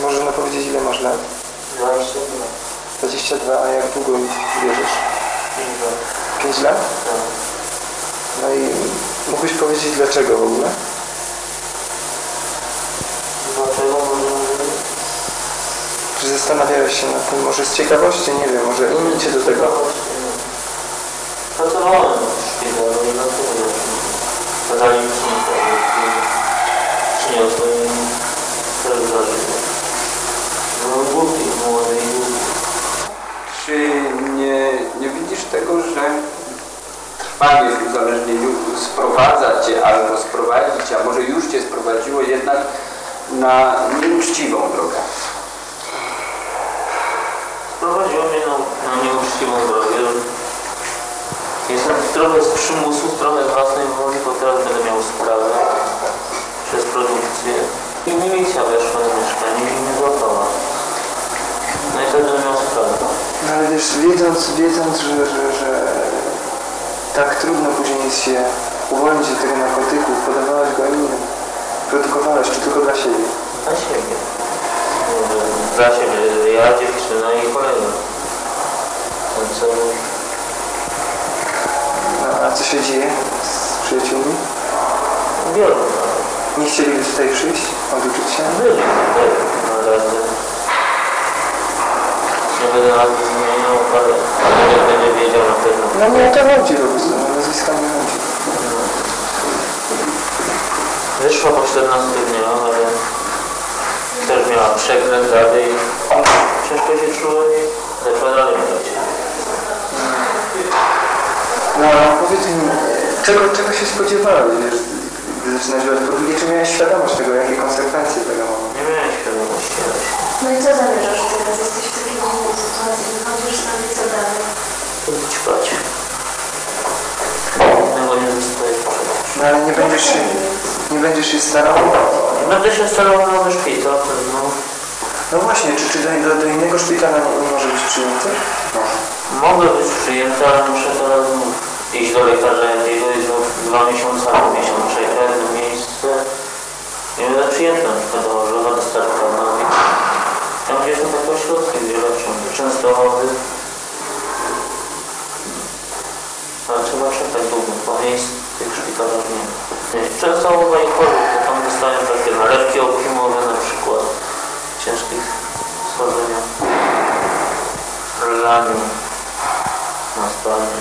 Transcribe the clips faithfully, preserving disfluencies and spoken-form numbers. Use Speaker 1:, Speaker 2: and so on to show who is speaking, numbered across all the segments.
Speaker 1: Można powiedzieć, ile masz lat?
Speaker 2: dwadzieścia dwa.
Speaker 1: dwadzieścia dwa, a jak długo już wierzysz?
Speaker 2: pięć lat.
Speaker 1: pięć lat?
Speaker 2: Tak.
Speaker 1: No i mógłbyś powiedzieć dlaczego w ogóle?
Speaker 2: Dlaczego może...
Speaker 1: Czy zastanawiałeś się nad tym, może z ciekawości, nie wiem, może inni cię do tego?
Speaker 2: Pracowałem w szpitalu i dlatego kazali mi przyniosłem i teraz zażyłem. Byłem głupi, młody i głupi.
Speaker 3: Czy nie, nie widzisz tego, że trwanie w uzależnieniu sprowadza cię albo sprowadzić, a może już cię sprowadziło jednak na nieuczciwą drogę?
Speaker 2: Sprowadziło mnie na, na nieuczciwą drogę. Jestem trochę z przymusu, trochę własnej woli, bo teraz będę miał sprawę przez produkcję. I milicja weszła na mieszkanie i mnie złapała. No i wtedy będę miał sprawę.
Speaker 1: No ale wiesz, wiedząc, wiedząc że, że, że tak trudno później jest się uwolnić od tego narkotyku, podawałeś go innym, produkowałeś, czy tylko dla siebie?
Speaker 2: Dla siebie. Dla siebie. Ja, dziewczyna i kolega. Ten co...
Speaker 1: No, a co się dzieje z przyjaciółmi?
Speaker 2: Biorą.
Speaker 1: Nie chcieliby tutaj przyjść, oduczyć się?
Speaker 2: Byli tutaj, ale... Nie będę nazwy zmieniał, ale nie będzie wiedział na pewno.
Speaker 1: No nie o to chodzi, o nazwiska nie chodzi.
Speaker 2: Wyszła po czternastu dniach, ale też miała przekręt rady i ciężko się czuła i zaczęła dalej grać.
Speaker 1: No ale powiedz mi, czego, czego się spodziewałeś, wiesz, gdy zaczynasz grać? Po drugie, czy miałeś świadomość tego, jakie konsekwencje tego mogą?
Speaker 2: Nie miałem świadomości.
Speaker 4: No i co zamierzasz teraz? Jesteś w takiej trudnej sytuacji, wychodzisz sam i co dalej?
Speaker 2: Pójść spać. Innego nie zostaje.
Speaker 1: No ale nie będziesz się, nie będziesz się starał?
Speaker 2: Będę się starał na nowy szpital, no.
Speaker 1: No właśnie, czy, czy do, do, do innego szpitala nie, nie może być przyjęty? Może.
Speaker 2: Mogę być przyjęty, ale muszę teraz znów iść do lekarza jakiego i znów dwa miesiące albo miesiąc czekać na miejsce. Nie będę przyjęty na przykład do Chorzowa, do Starkowa. Tam gdzie są takie ośrodki, gdzie leczą Częstochowy. Ale trzeba czekać długo, bo miejsc w tych szpitalach nie ma. Częstochowa i Chorzów, to tam dostałem takie nalepki opimowe na przykład ciężkich schodzeniach. Leżaniu na spalnie.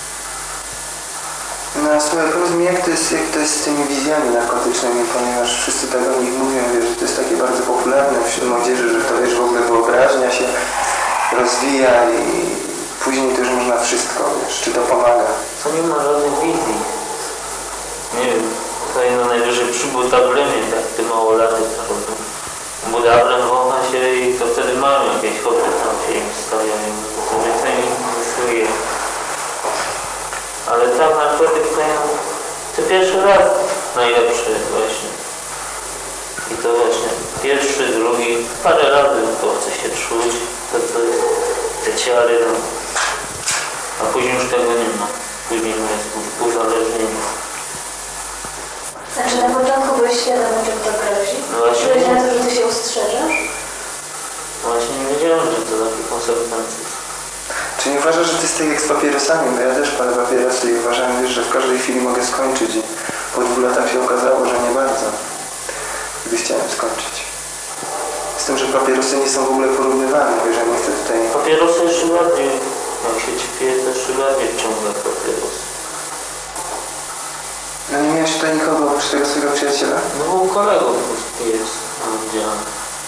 Speaker 1: No słuchaj, powiedz mi, jak to jest, jak to jest z tymi wizjami narkotycznymi, ponieważ wszyscy tak o nich mówią, wiesz, że to jest takie bardzo popularne wśród młodzieży, że to wiesz, w ogóle wyobraźnia się rozwija i później też można wszystko, wiesz, czy to pomaga?
Speaker 2: To nie ma żadnych wizji. Nie wiem, to jedno najwyżej przy budablemie, tak te małolaty chodzą. Budablem wącha się i to wtedy mają jakieś chopy tam się im stawiają. To więcej nie wysłuje. Ale tam narkotyk to, to pierwszy raz najlepszy właśnie. I to właśnie pierwszy, drugi, parę razy to chce się czuć, to, to te ciary, no. A później już tego nie ma. Później jest uzależnienie.
Speaker 4: Znaczy na początku byłeś świadomy, czym to grozi?
Speaker 2: No właśnie.
Speaker 4: Czułeś na to, że ty się ustrzeżasz?
Speaker 2: Właśnie nie wiedziałem, że to takie konsekwencje.
Speaker 1: Czy nie uważasz, że to jest tak jak z papierosami? Bo ja też palę papierosy i uważałem, wiesz, że w każdej chwili mogę skończyć i po dwóch latach się okazało, że nie bardzo, gdy chciałem skończyć. Z tym, że papierosy nie są w ogóle porównywane, wiesz, że nie chcę tutaj...
Speaker 2: Papierosy jeszcze bardziej, jak się ćpie, to jeszcze bardziej wciąga papierosy.
Speaker 1: No nie miałeś tutaj nikogo oprócz tego swojego przyjaciela?
Speaker 2: No bo u kolegów jest oddział.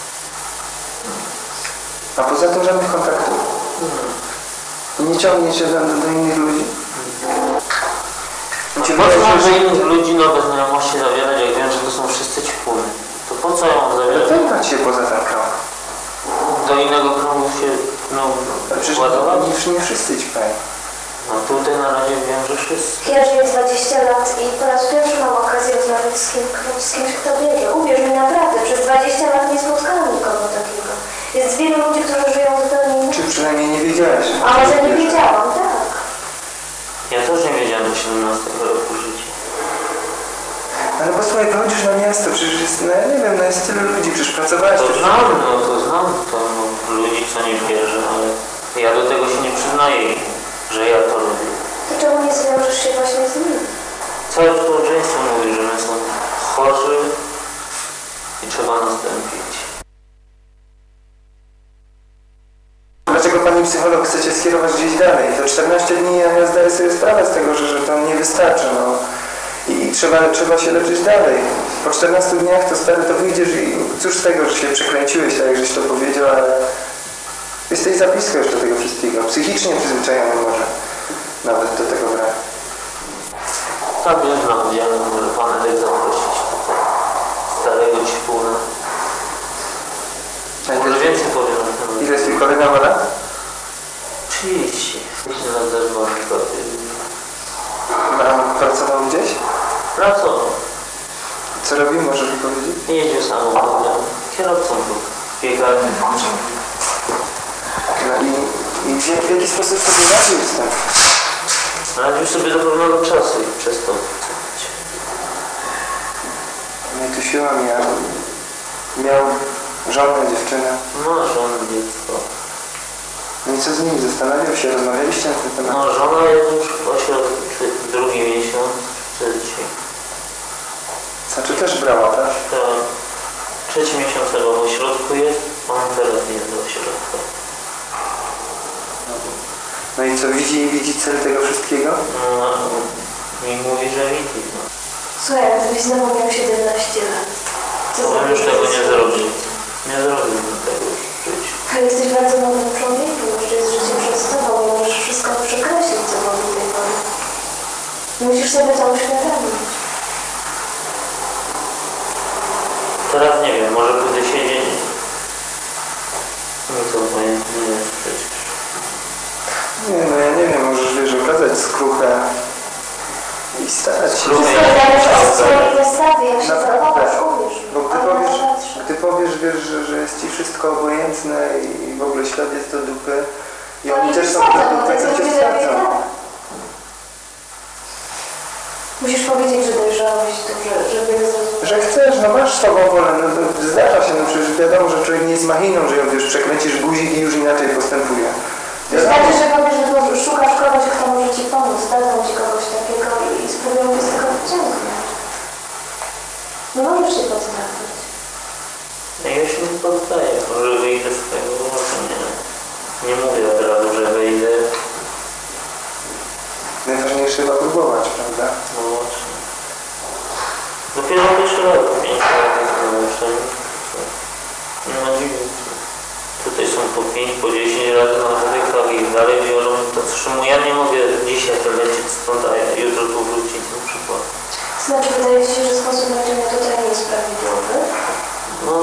Speaker 1: A poza tym żadnych kontaktów? I nie ciągnie się do, do innych ludzi?
Speaker 2: No po co mam do innych ludzi nowe znajomości zawierać, jak wiem, że to są wszyscy ćpuny? To po co ja mam zawierać?
Speaker 1: No to się poza ten krąg.
Speaker 2: Do innego kręgu się, no,
Speaker 1: Przecież
Speaker 2: ładować?
Speaker 1: nie, nie wszyscy ćpają.
Speaker 2: No tutaj na razie wiem, że wszyscy.
Speaker 4: Ja żyję dwadzieścia lat i po raz pierwszy mam okazję rozmawiać z, kim, z kimś, kto biegnie. Uwierz mi, naprawdę, przez dwadzieścia lat nie spotkałam nikogo takiego. Jest wielu ludzi, którzy żyją zupełnie inaczej.
Speaker 1: Czy przynajmniej nie wiedziałeś?
Speaker 4: A może nie wiedziałam, tak.
Speaker 2: Ja też nie wiedziałem do siedemnastego roku życia.
Speaker 1: Ale posłuchaj, słuchaj, wychodzisz na miasto, przecież jest, no ja nie wiem, no jest tylu ludzi, przecież pracowałeś
Speaker 2: To
Speaker 1: też.
Speaker 2: znam, no to znam to no, ludzi, co nie wierzę, ale ja do tego się nie przyznaję, że ja to robię.
Speaker 4: To czemu nie zwiążesz się właśnie z nimi?
Speaker 2: Całe społeczeństwo mówi, że my są chorzy i trzeba nas tępić.
Speaker 1: Dlaczego pani psycholog chcecie skierować gdzieś dalej? To czternaście dni, ja zdaję sobie sprawę z tego, że, że to nie wystarczy, no. I, i trzeba, trzeba się leczyć dalej. Po czternastu dniach to stary, to wyjdziesz i cóż z tego, że się przekręciłeś, tak jak żeś to powiedział, ale jesteś za blisko jeszcze tego wszystkiego. Psychicznie przyzwyczajony może nawet do tego braku.
Speaker 2: Tak, ja znam, ja może pan Edek zaprosić tutaj starego ćpuna. Może więcej powiem na temat.
Speaker 1: Ile jest twój kolega ma lat?
Speaker 2: trzydzieści. Myślę na zewnątrz pracy.
Speaker 1: A pracował gdzieś?
Speaker 2: Pracował.
Speaker 1: Co robił, możesz mi powiedzieć?
Speaker 2: Jeździł samochodem. Kierowcą był. Biegarni.
Speaker 1: No i, i w, jak- w jaki sposób sobie radził z tym?
Speaker 2: Radził sobie do pewnego czasu i przestał pracować.
Speaker 1: No i tu siła miał, miał żonę, dziewczynę.
Speaker 2: No, żona, dziecko.
Speaker 1: No i co z nim? Zastanawiał się, rozmawialiście na ten temat?
Speaker 2: No, żona jest już w ośrodku, drugi miesiąc, trzeci.
Speaker 1: Znaczy też brała, tak?
Speaker 2: To trzeci miesiąc chyba w ośrodku jest, on teraz nie jest w ośrodku.
Speaker 1: No i co, widzi, widzi cel tego wszystkiego?
Speaker 2: No, mi mówi, że widzi. No.
Speaker 4: Słuchaj, gdybyś znowu miał siedemnaście lat. Co
Speaker 2: To bym już tego nie zrobił. Nie zrobiłbym tego już w życiu.
Speaker 4: Ale jesteś bardzo młodym człowiekiem, jeszcze jest życie przed tobą i możesz wszystko przekreślić, co było do tej pory. Musisz sobie to uświadomić.
Speaker 2: Teraz nie wiem, może pójdę siedzieć. No to obojętnie jest przecież.
Speaker 1: Nie, no ja nie wiem, możesz, wiesz, okazać skruchę i starać się.
Speaker 2: Skruchę.
Speaker 4: Wszystko zależy od swojej postawy, jak się
Speaker 1: Naprawdę.
Speaker 4: zachowasz, uwierz mi.
Speaker 1: Bo gdy
Speaker 4: Ale
Speaker 1: powiesz,
Speaker 4: zobaczmy.
Speaker 1: gdy powiesz, wiesz, że, że jest ci wszystko obojętne i w ogóle świat jest do dupy i
Speaker 4: To
Speaker 1: oni
Speaker 4: nie
Speaker 1: też są
Speaker 4: przesadzam,
Speaker 1: do
Speaker 4: bo
Speaker 1: dupy,
Speaker 4: tak
Speaker 1: to cię
Speaker 4: zrobię lepiej
Speaker 1: sprawdzą.
Speaker 4: tak. Musisz powiedzieć, że dojrzałeś to, że, żeby zrozumieć.
Speaker 1: Że chcesz, no masz z tobą wolę, no to zdarza się, no przecież wiadomo, że człowiek nie jest machiną, że ją wiesz, przekręcisz guzik i już inaczej postępuje.
Speaker 4: Wystarczy, że powiesz, że po- szukasz kogoś, kto może ci pomóc, dadzą ci kogoś takiego i spróbują cię z tego wyciągnąć. No możesz się podstawić.
Speaker 2: No ja się nie poddaję, może wyjdę z tego, może nie. Nie mówię od razu, że wyjdę.
Speaker 1: Najważniejsze chyba próbować, prawda?
Speaker 2: No właśnie. Dopiero pierwszy raz, pięć lat jest nauczeń. Nie ma dziwić. Tutaj są po pięć, po dziesięć razy na wodykach i dalej biorą to, czemu ja nie mogę dzisiaj wylecieć stąd, a jutro tu wrócić na przykład.
Speaker 4: Znaczy, wydaje ci się, że sposób leczenia tutaj nie jest prawidłowy?
Speaker 2: No,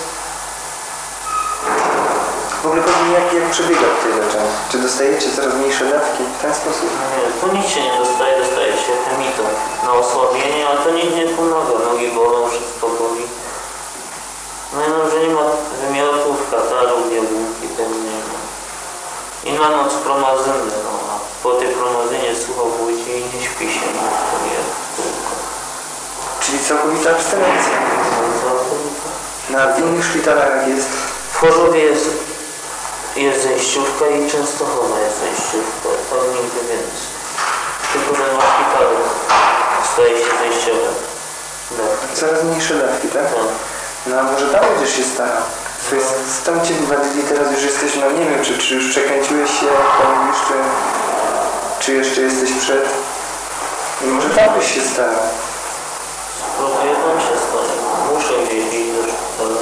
Speaker 1: W ogóle powiem, jak, jak przebiega tutaj leczenie? Czy dostajecie coraz mniejsze dawki w ten sposób?
Speaker 2: nie, tu nic się nie dostaje, dostaje się chemiką na osłabienie, ale to nic nie pomaga, nogi bolą, wszystko boli. No i no, że nie ma wymiotów, katarów, jabłki, tego nie ma. I na noc promazynę, no, a po tej promazynie sucho budzi i nie śpi się, no, to jest tylko.
Speaker 1: Czyli całkowita abstynencja.
Speaker 2: No, to,
Speaker 1: Na w innych szpitalach jak jest,
Speaker 2: w Chorzowie jest, jest zejściówka i Częstochowa jest zejściówka, tam nigdy więcej. Tylko ten ma szpitalu staje się zejściowym. Tak.
Speaker 1: coraz mniejsze dawki, tak?
Speaker 2: Tak.
Speaker 1: No a może tam będziesz się starał. To jest, stąd cię wywalili, teraz już jesteś, no nie wiem, czy, czy już przekręciłeś się, jak tam mówisz, czy, czy jeszcze jesteś przed. I może tam byś się starał.
Speaker 2: Próbuję tam się stać. Muszę gdzieś iść do szpitala.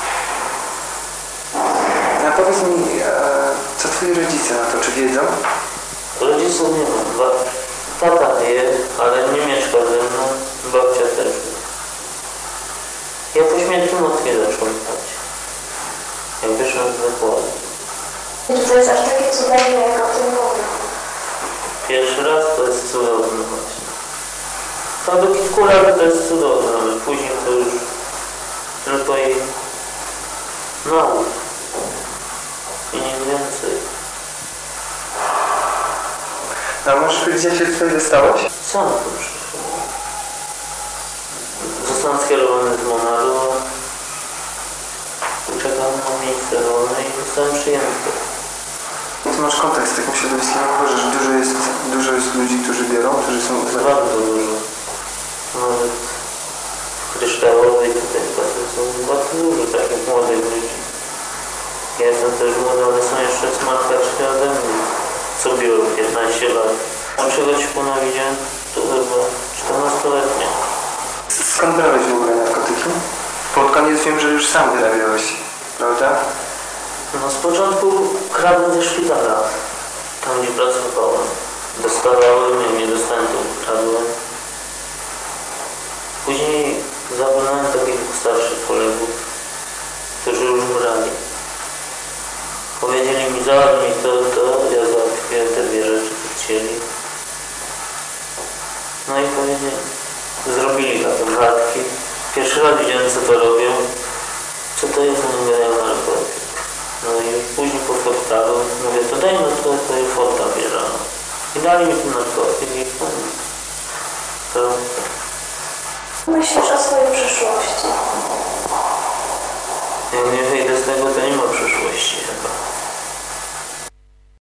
Speaker 1: A powiedz mi, e, co twoi rodzice na to, czy wiedzą?
Speaker 2: Rodziców nie mam. Ba- Tata wie, ale nie mieszka ze mną. Babcia też wie. Ja po śmierci matki zacząłem spać. Jak wyszłem z zakładu.
Speaker 4: Czy to jest aż takie cudowne, jak o tym mówię?
Speaker 2: Pierwszy raz to jest cudowne właśnie. To do kilku lat to jest cudowne, ale później to już tylko i naucz. I nic więcej.
Speaker 1: A możesz powiedzieć, jak się tutaj dostałeś?
Speaker 2: Sam tu przyszedłem. Zostałem skierowany z Monaru, czekam na miejsce wolne i zostałem przyjęty.
Speaker 1: Ty masz kontakt z takim środowiskiem, jak uważasz, że dużo jest, dużo jest ludzi, którzy biorą, którzy są uznani?
Speaker 2: Bardzo dużo. Nawet w kryształowej tutaj w klasy są bardzo dużo takich młodych ludzi. Ja jestem też młody, ale są jeszcze smartkaczki ode mnie, co biorą piętnaście lat. Pierwszego ćpuna widziałem, to chyba czternastoletnie.
Speaker 1: Skąd brałeś w ogóle narkotyki? Pod koniec wiem, że już sam wyrabiałeś, prawda?
Speaker 2: No z początku kradłem ze szpitala, tam gdzie pracowałem. Dostawałem, nie, nie dostałem, to kradłem. Później zabrałem takich starszych kolegów, którzy już brali. Powiedzieli mi, załatw mi to, to, ja załatwiłem te dwie rzeczy, co chcieli. No i powiedzieli, zrobili takie wrotki. Pierwszy raz widziałem, co to robią. Co to jest, no mówię, ja narkotyk. No i później po fortalu mówię, to daj no to, to jest forta bierzano. I dali mi ten narkotyk i to...
Speaker 4: Myślisz o swojej przyszłości?
Speaker 2: Jak nie wyjdę z tego, to nie ma przyszłości chyba.